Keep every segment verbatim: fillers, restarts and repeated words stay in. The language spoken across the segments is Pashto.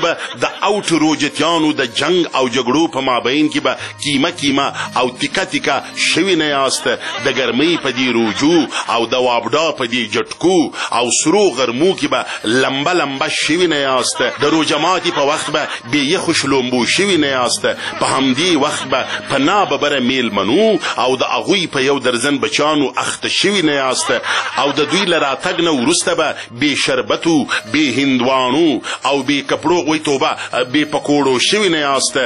به د اوټ روجتیانو د جنگ او جګړو په مابین کې به کیمه کیمه او تیکه تیکه شوي نه یاست. د ګرمۍ په دې روجو او د وابډا په دې جټکو او سرو غرمو کې به لمبه لمبه شوي نه یاست. د روژه ماتي په وخت به بې یخو شلومبو شوي نه یاست. په همدې وخت به په ناببره میلمنو او د هغوی په یو درزن بچانو اخته شوي نه یاست او د دوی له راتګ نه وروسته به بې شربتو بې هندوانو او بې کپړو وی توبه بې پکوړو شوي نه یاست.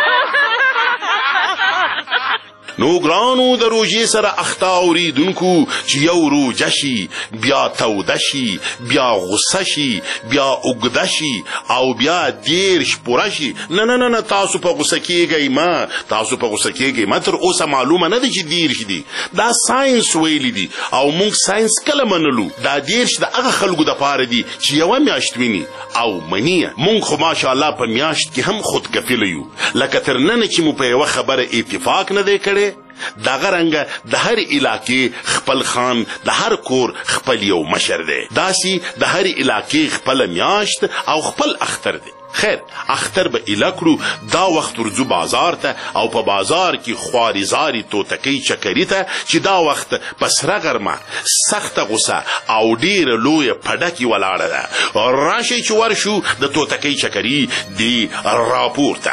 نو ګرانو د روژې سره اخته اوریدونکو چې یو روژه شي بیا توده شي بیا غصه شي بیا اوږده شي او بیا دیرش پوره شي. نه نه نه نه تاسو په غصه کېږئ مه تاسو په غصه کېږئ مه. تر اوسه معلومه نه ده چې دیرش دي. دا ساینس ویلی دي او موږ ساینس کله منلو. دا دیرش د هغه خلکو دپاره دي چې یوه میاشت ویني او مني. موږ خو ماشاءالله په میاشت کې هم خودکفیله یو. لکه تر ننه چې مو په یوه خبره اتفاق نه دی کړی. دغه رنګه د هر علاقې خپل خان د هر کور خپل یو مشر دی. داسې د هر علاقې خپل میاشت او خپل اختر دی. خیر اختر به ایله کړو. دا وخت ورځو بازار ته او په بازار کې خواري زاري توتکۍ چکري ته چې دا وخت په سره غرمه سخته غصه او ډېره لویه پډکې ولاړه ده. راشئ چې ورشو د توتکۍ چکري دی راپورته.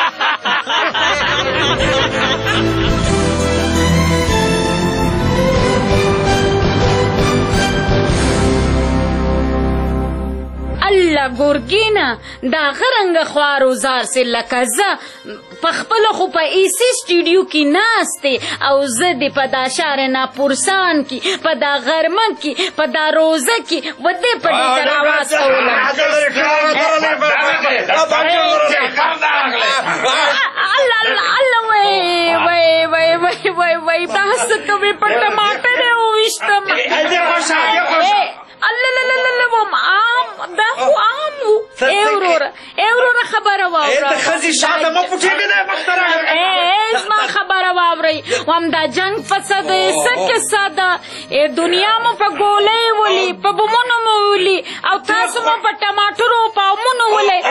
الله ګورګینا دا غرنګ خوارو زار سي لکه زه په خپل خو په ایسی سټوډیو کې ناستې او زه دې په دا شهر ناپورسان کې په دا غرمه کې په دا روزه کې ودې په دې تر آواز کوله. الله الله الله وای وای وای وای وای وای بحث کوي په ټماټر وویشتم. الله لا لا لا وم عام دا خو عام وو. ای وروره ای وروره خبره واوره. ښځې شاته مه پټېږه محترم. ای زما خبره واورئ. وم دا جنګ فساد څه کیسه ده. دنیا مو په ګولۍ ولي په بمونو مو ولي او تاسو مو په ټماټرو په امونو ولي.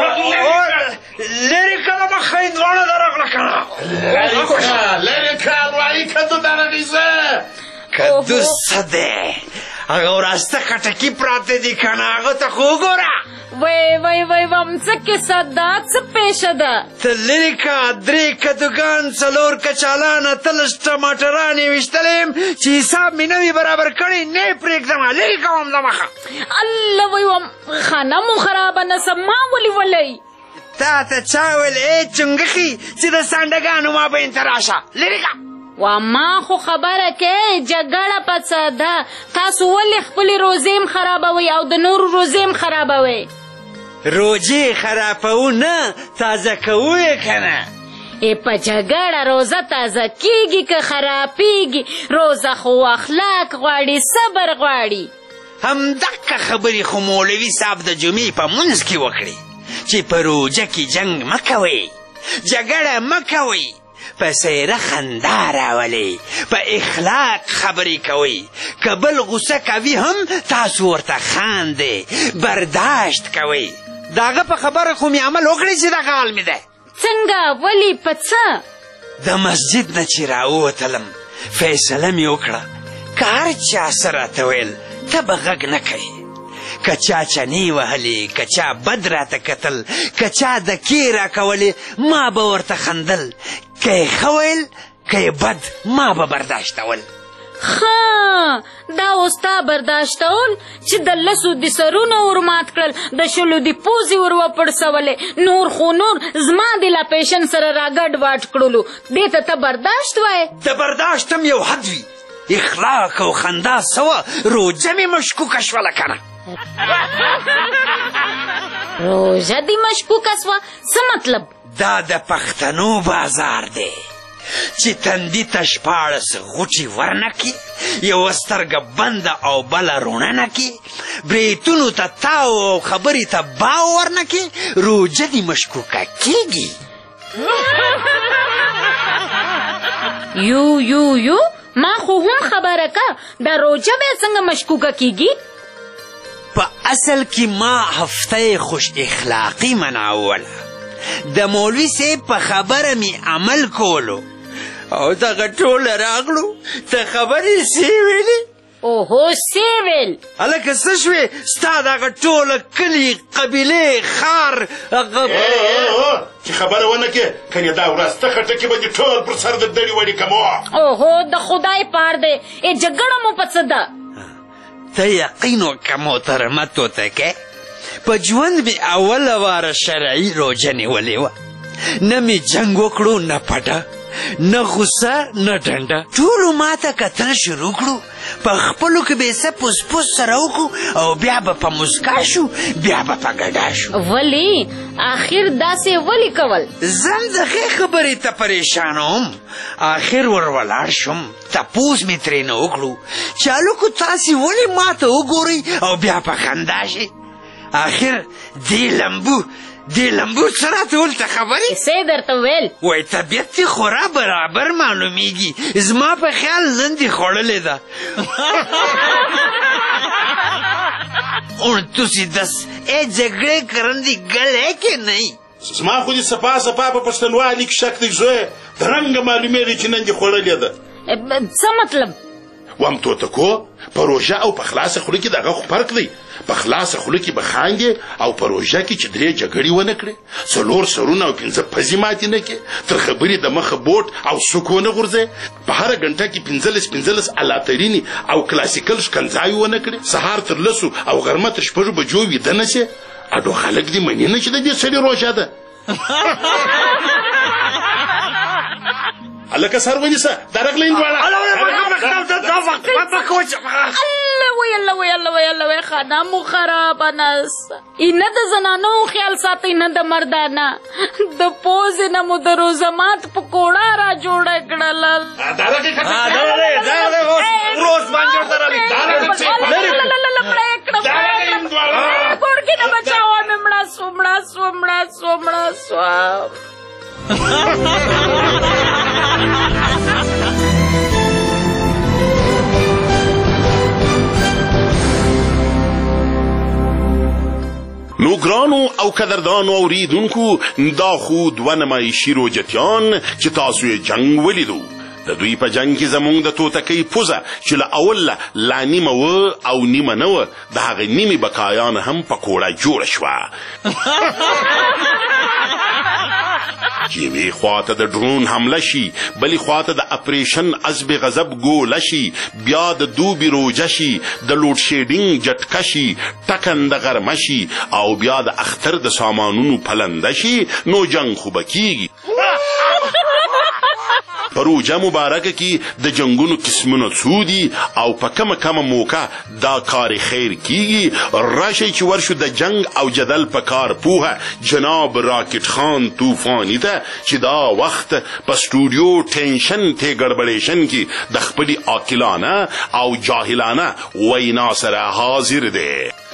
لرې کله مخه یې دواړه درغله کړه. لرې کال وایي کدو درغیزه کدو څه دی هغه وراسته خټکي پراته دي که نه هغه ته خو وګوره. وای وای وای وم څه کیسه ده څه پیښه ده. ته لرې که درې کدوګان څلور کچالان اتلس ټماټران یې ویشتلی یم چې حساب مې نه وي برابر کړی نه یې پرېږدمه لرې کوم د مخه. الله وای وم خانه مو خرابه نسم ما ولې ولئ. تا ته چا ویل ای چنګښي چې د سانډګانو مابین ته راشه لرې که. و ما خو خبره کې جګړه پڅه ده. تاسو ولې خپلې روزې م خرابوئ او د نورو روزې م خرابوئ. روزې خرابوو نه تازه کوو یې که نه. ای په جګړه روزه تازه کیږي که خرابیږي. روزه خو اخلاق غواړي صبر غواړي. همدغه خبرې خو مولوي صاحب د جمعې په منځ کې وکړې چې په روژه کې جنګ مه کوئ جګړه مه کوئ په سیره خندا راولئ په اخلاق خبرې کوئ که بل غوسه کوي هم تاسو ورته خاندئ برداشت کوئ. د هغه په خبره خو مې عمل وکړئ چې دغه حال مې دی. څنګه ولې په څه؟ د مسجد نه چې راووتلم فیصله مې وکړه که هر چا څه راته ویل ته به غږ نه کوې. که چا چنې وهلې که چا بد راته کتل که چا دکې راکولې ما به ورته خندل که یې ښه ویل که یې بد ما به برداشتول. ښه دا اوس تا برداشتول چې د لسو د سرونه ور مات کړل د شلو د پوزې ور وپړسولې نور خو نور زما د لاپیشن سره راګډ واټ کړلو دې ته ته برداشت وایې. د برداشت هم یو حد وي. اخلاق او خندا سوه روژه مې مشکوکه شوله که نه. روژه دې مشکوکه سوه څه مطلب؟ دا د پښتنو بازار دی چې تندي ته شپاړس غوټې ورنکي یوه سترګه بنده او بله روڼه نکي بریتونو ته تاو او خبرې ته باو ورنکي روژه دې مشکوکه کېږي. یو یو یو ما خو هم خبره که دا روژه بیا څنګه مشکوکه کېږي؟ په اصل کې ما هفته خوش اخلاقی مناوله د مولوي صاحب په خبره می عمل کولو او دغه ټوله راغلو ته خبرې سی ویلې اوهو سیویل هلکه څه شوې ستا دغه ټوله کلي قبیلې خار چې خبره ونه کې کنې دا ورځ ته خټکې به دې ټول پر سر د دړي وړي کمو اوهو د خدای پار دی ای جګړه مو په څه ده ته یقین وکړه محترمه توتکې په ژوند مې اوله واره شرعي روژه نیولې وه نه مې جنګ وکړو نه پټه نه غصه نه ډنډه ټولو ماته کتل شروع کړو په خپلو کې به څه پوس پوس سره وکړو او بیا به په مسکا شو بیا به په ګډا شو ولې آخر داسې ولې کول زم دغې خبرې ته پریشان وم آخر ور ولاړ شم تپوس مې ترېنه وکړو چې هلکو تاسې ولې ماته وګورئ او بیا په خندا شئ آخر دې لمبو دې لمبو څه راته ولته خبرې څه یې درته ویل وایي طبیعت یې خورا برابر معلومیږي زما په خیال نن دې خوړلې ده اون تسی دس ای جګړې کرندې ګلې کې نه زما خو دې سپا سپا په پښتنوالي کې شک دی زوی د رنګه معلومېږي چې نن دې خوړلې ده څه مطلب وام توتکو په روژه او په خلاصه خوله کې دغه خو فرق دی په خلاصه خوله کې به خاندې او په روژه کې چې درې جګړې ونه کړې څلور سرونه او پنځه پزې ماتې نه کړې تر خبرې د مخه بوټ او سوک ونه غورځې په هره ګنټه کې پنځلس پنځلس الاترینې او کلاسیکل ښکنځاوې ونه کړې سهار تر لسو او غرمه تر شپږو بجو ویده نه شې اډو خلک دې منې نه چې د دې سړي روژه ده هلکه سر ونیسه درغله هندواړه الله وی الله وی الله وی الله وی خانه مو خرابه نسته نه د زنانو خیال ساتئ نه د مردانه د پوزې نه مو د روزه مات پکوړه را جوړه کړله ګورګي نه بچاوه مې مړه سو مړه سو مړه سو مړه سو نو ګرانو او قدردانو اوریدونکو دا خو دوه نمایشي روجتیان چې تاسو یې جنګ ولیدو د دوی په جنګ کې زمونږ د توتکۍ پوزه چې له اوله لا نیمه وه او نیمه نه وه د هغې نیمې بقایان هم پکوړه جوړه شوه چې یوې خواته د ډرون حمله شي بلې خواته د اپریشن عزب غضب ګوله شي بیا د دوبي روجه شي د لوډ شیډینګ جټکه شي ټکنده غرمه شي او بیا د اختر د سامانونو پلنده شي نو جنګ خو به کیږي په روژه مبارکه کې د جنګونو قسمونه څو دي او په کمه کمه موقع دا کار خیر کیږي راشئ چې ورشو د جنگ او جدل په کار پوهه جناب راکټ خان طوفاني ته چې دا وخت په سټوډیو ټینشن ته ګډوډیشن کې د خپلې عاقلانه او جاهلانه وینا سره حاضر دی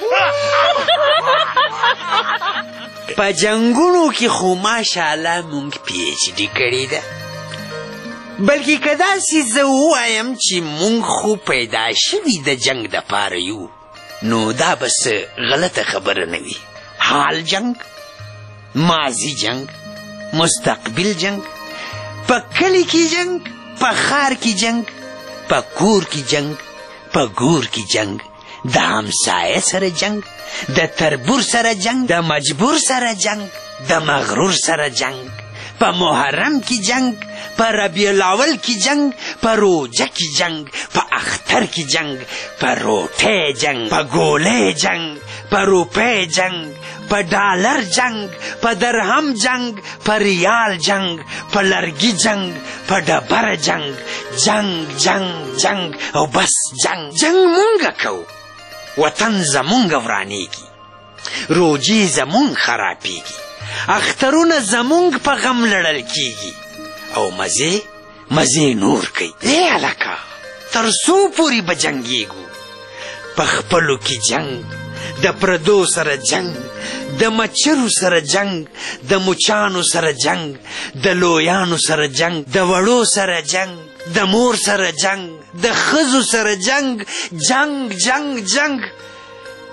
په جنګونو کې خو ماشاءالله مونږ پی ایچ ډي کړې ده بلکې که داسې زه ووایم چې مونږ خو پیدا شوي د جنګ دپاره یو نو دا به څه غلطه خبره نه وي حال جنګ ماضي جنګ مستقبل جنګ په کلي کې جنګ په ښار کې جنګ په کور کې جنګ په ګور کې جنګ د همسایه سره جنګ د تربور سره جنګ د مجبور سره جنګ د مغرور سره جنګ په محرم کې جنګ په ربیع الاول کې جنگ په روژه کې جنگ په اختر کې جنگ په روټۍ جنگ په ګولۍ جنگ په روپۍ جنگ په ډالر جنگ په درهم جنگ په ریال جنگ په لرګي جنگ په ډبره جنگ جنگ جنگ جنگ او بس جنگ جنگ مونږه کوو وطن زمونږ ورانیږي روجې زمونږ خرابیږي اخترونه زمونږ په غم لړل کیږي او مزه مزه نور کوي ای هلکه تر څو پورې به جنګیږو په خپلو کې جنګ د پردو سره جنګ د مچرو سره جنګ د مچانو سره جنګ د لویانو سره جنګ د وړو سره جنګ د مور سره جنګ د ښځو سره جنګ جنګ جنګ جنګ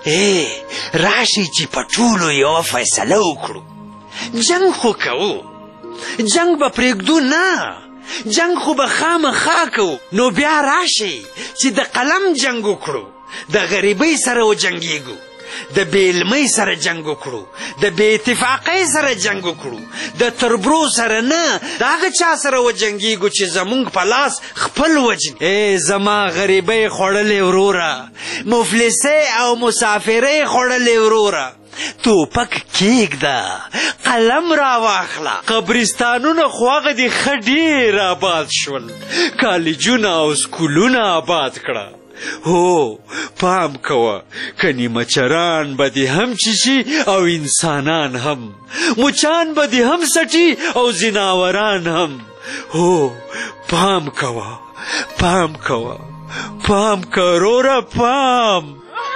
ای راشي چې په ټولو یوه فیصله وکړو. جنگ خو کوو، جنگ به پرېږدو نه، جنگ خو به خامخا کوو. نو بیا راشي چې د قلم جنگ وکړو، د غریبۍ سره وجنګېږو، د بېلمۍ سره جنگ وکړو، د بې اتفاقۍ سره جنگ وکړو، د تربرو سره نه، د هغه چا سره وجنګېږو چې زمونږ په لاس خپل وجني. ای زما غریبۍ خوړلې وروره، مفلسۍ او مسافرۍ خوړلې وروره، توپک کېږده، قلم را واخله. قبرستانونه خو هغه دې ښه ډېر آباد شول، کالجونه او سکولونه آباد کړه. هو پام کوه، کنی مچران به دې هم چیشي او انسانان هم، مچان به دې هم سټي او زناوران هم. هو پام کوه، پام کوه، پام کوه وروره، پام.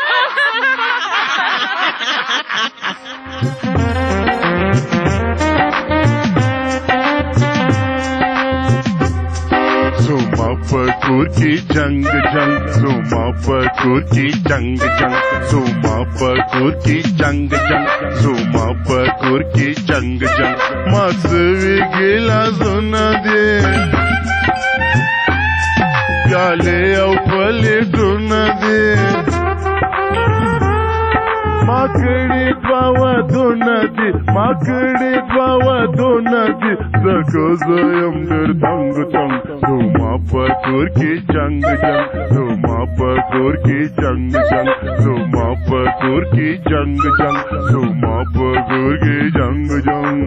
زما پکور کی جنگ جنگ، زما پکور کی جنگ جنگ، زما پکور کی جنگ جنگ، زما پکور کی جنگ جنگ. ما سوی ګلاسونه دي پیالې او پلیټونه دي، ما کړي دوه ودونه دي، ما کړي دوه ودونه دي، زکه زه یم ډېر تنګ تنګ. زما په کور کې جنګ جنګ، زما په کور کې جنګ جنګ، زما په کور کې جنګ جنګ، زما په کور کې جنګ جنګ.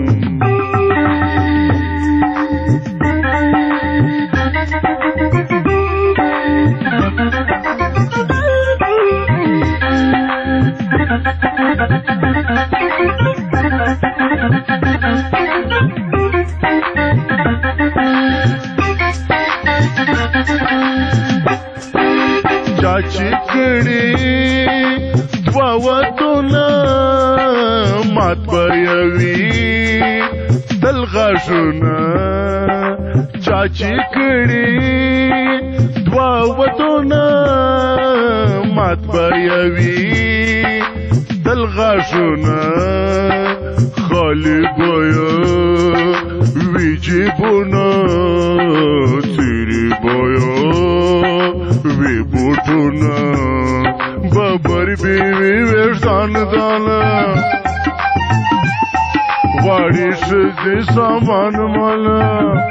چاچی کړي دوه ودونه مات بیوي دل غاښونه، چاچی کړي دوه ودونه مات بیوي دل غاښونه، خالی بایا وی جیبونه، تیری بایا وی بوټونه، ببر بیوی ویښتان دانه غواړي ښځې سامان ماله.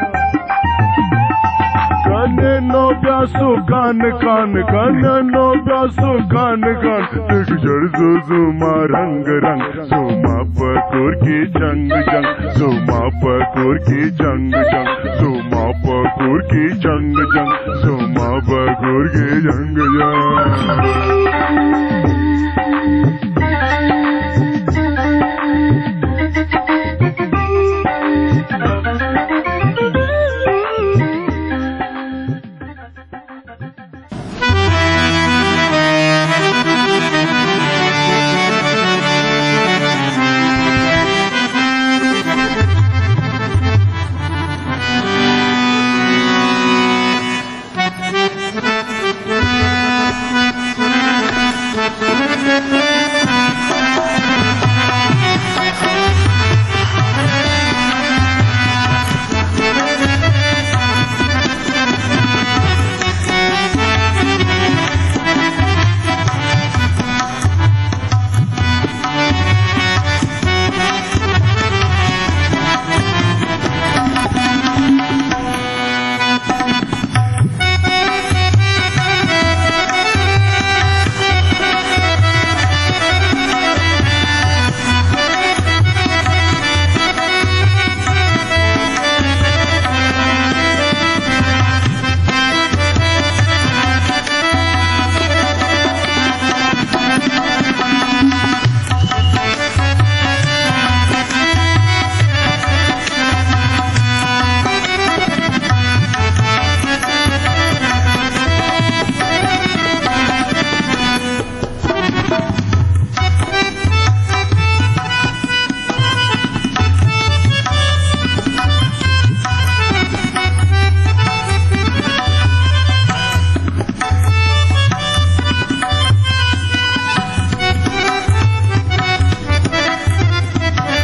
کنه نو بیا سو کان کان، کنه نو بیا سو کان کان، تک جړ زو زما رنگ رنگ. زما په کور کې جنگ جنگ، زما په کور کې جنگ جنگ، زما په کور کې جنگ جنگ، زما په کور کې جنگ جنگ.